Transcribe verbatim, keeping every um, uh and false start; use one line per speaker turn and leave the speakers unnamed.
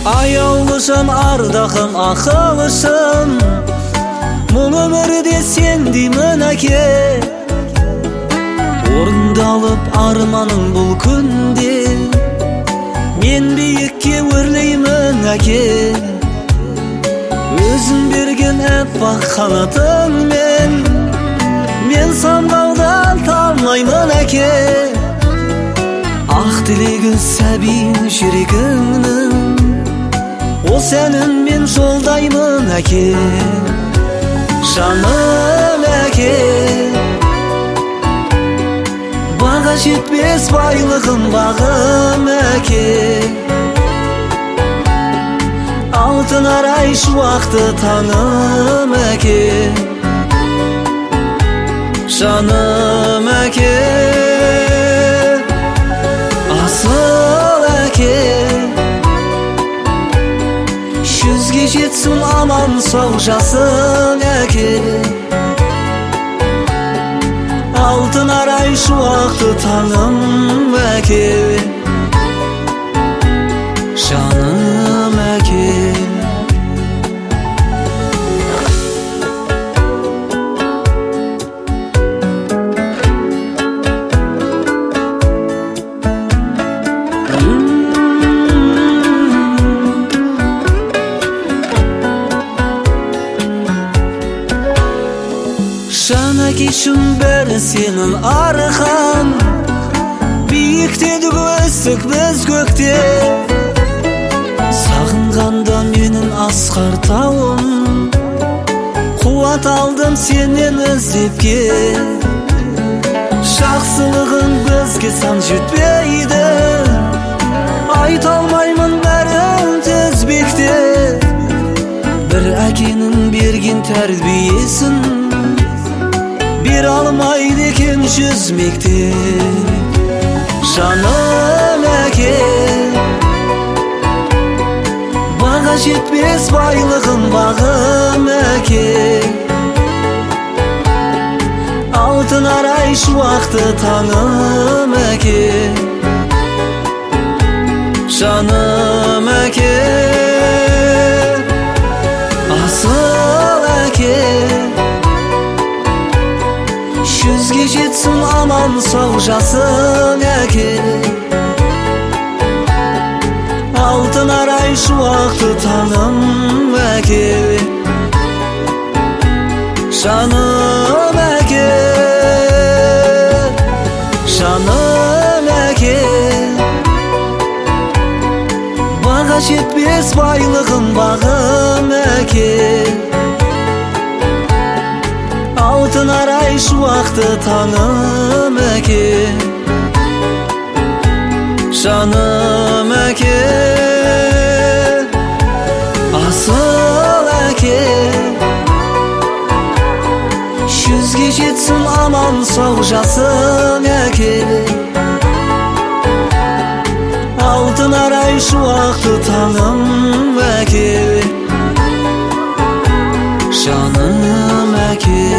Аяулышым, ардақым, ақылышым, мұң өмірде сендеймін әке. Орындалып арманың бұл күнде, мен биікке өрлеймін әке. Өзің берген әппақ қанатыңмен, мен самғаудан талмаймын әке. Ақ тілегі сәбин жүрегіңнің, ол сәнін мен жолдаймын әке. Жаным әке, баға жетпес байлығым бағым әке. Алтын арай шуақты таңым әке. Жаным әке, асыл әке. Жүзге жетсін аман сау жасың әке. Алтын арай шуақты таңым әке. Жаным әке. Жан әкешім бәрі сенің арқан, биіктеді өстік біз көкте. Сағынғанда менің асқар тауым, қуат алдым сенен іздепке. Жақсылығың бізге сан жетпейді, айта алмаймын бәрін тізбекте. Бір әкенің берген тәрбиесін бір алмайды екен жүз мектеп. Жаным әке, баға жетпес байлығым бағым әке. Алтын арай шуақты таңым әке. Жаным әке, асыл әке. Жүзге жетсін аман сау жасың әке. Алтын арай шуақты таңым әке. Жаным әке, жаным әке. Баға жетпес байлығым бағым әке. Алтын арай шуақты таңым әке. Жаным әке, асыл әке. Жүзге жетсін аман сау жасың әке. Алтын арай шуақты таңым әке. Жаным әке.